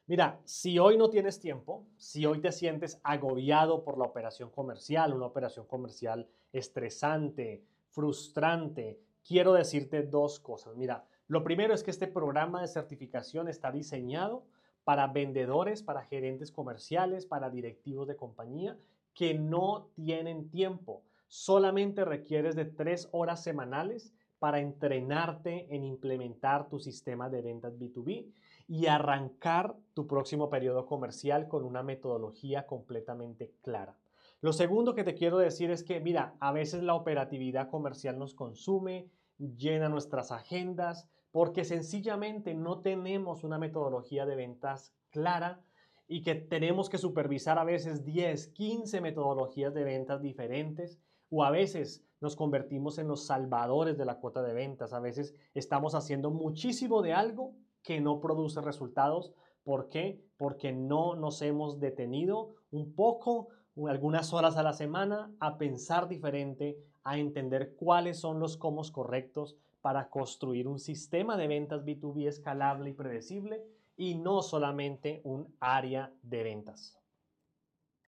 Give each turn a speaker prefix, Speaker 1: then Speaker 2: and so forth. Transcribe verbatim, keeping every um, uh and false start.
Speaker 1: Mira, si hoy no tienes tiempo, si hoy te sientes agobiado por la operación comercial, una operación comercial estresante, frustrante, quiero decirte dos cosas. Mira, lo primero es que este programa de certificación está diseñado para vendedores, para gerentes comerciales, para directivos de compañía que no tienen tiempo. Solamente requieres de tres horas semanales para entrenarte en implementar tu sistema de ventas B dos B y arrancar tu próximo periodo comercial con una metodología completamente clara. Lo segundo que te quiero decir es que, mira, a veces la operatividad comercial nos consume, llena nuestras agendas, porque sencillamente no tenemos una metodología de ventas clara y que tenemos que supervisar a veces diez, quince metodologías de ventas diferentes o a veces nos convertimos en los salvadores de la cuota de ventas. A veces estamos haciendo muchísimo de algo que no produce resultados. ¿Por qué? Porque no nos hemos detenido un poco, algunas horas a la semana, a pensar diferente, a entender cuáles son los cómo correctos para construir un sistema de ventas B dos B escalable y predecible y no solamente un área de ventas.